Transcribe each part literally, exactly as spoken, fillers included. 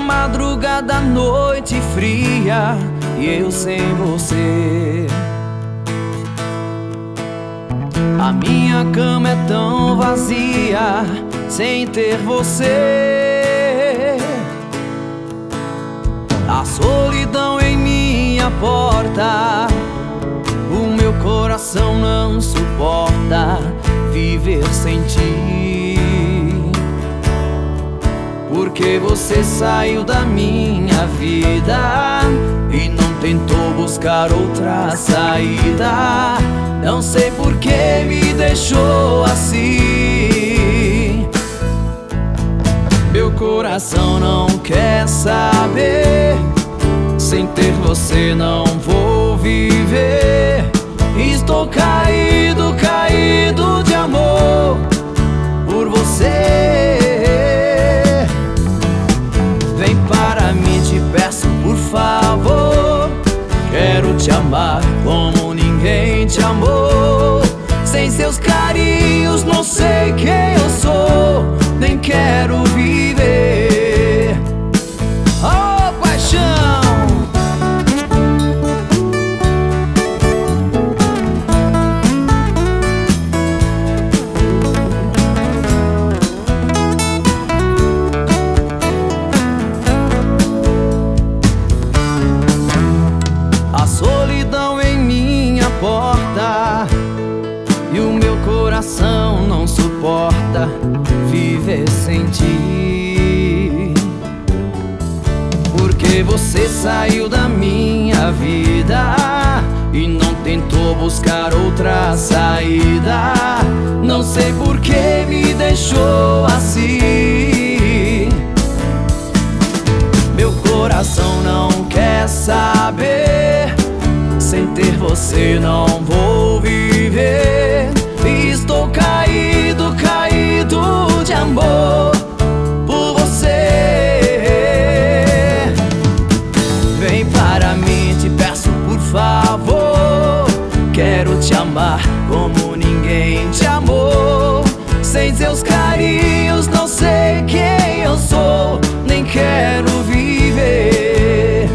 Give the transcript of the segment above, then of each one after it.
madrugada, noite fria e eu sem você. A minha cama é tão vazia sem ter você. A solidão em minha porta, o meu coração não suporta viver sem ti. Porque você saiu da minha vida e não tentou buscar outra saída. Não sei por que me deixou assim. Meu coração não quer saber. Sem ter você não vou viver. Estou caído, caído de amor por você. Vem para mim, te peço por favor. Quero te amar como ninguém te amou. Sem seus carinhos não sei quem eu sou, nem quero viver. Oh, paixão! A solidão em minha porta e o meu coração não suporta viver sem ti. Porque você saiu da minha vida e não tentou buscar outra saída. Não sei por que me deixou assim. Meu coração não quer saber. Sem ter você não vou viver. Estou caído, caído de amor por você. Vem para mim, te peço por favor. Quero te amar como ninguém te amou. Sem seus carinhos não sei quem eu sou, nem quero viver.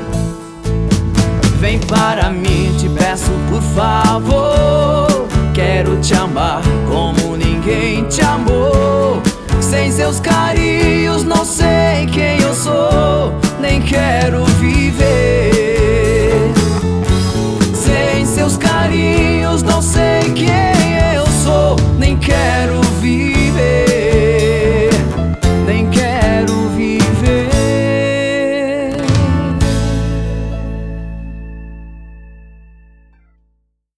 Vem para mim, te peço por favor. Quero te amar como ninguém te amou. Sem seus carinhos não sei quem eu sou, nem quero viver. Sem seus carinhos não sei quem eu sou, nem quero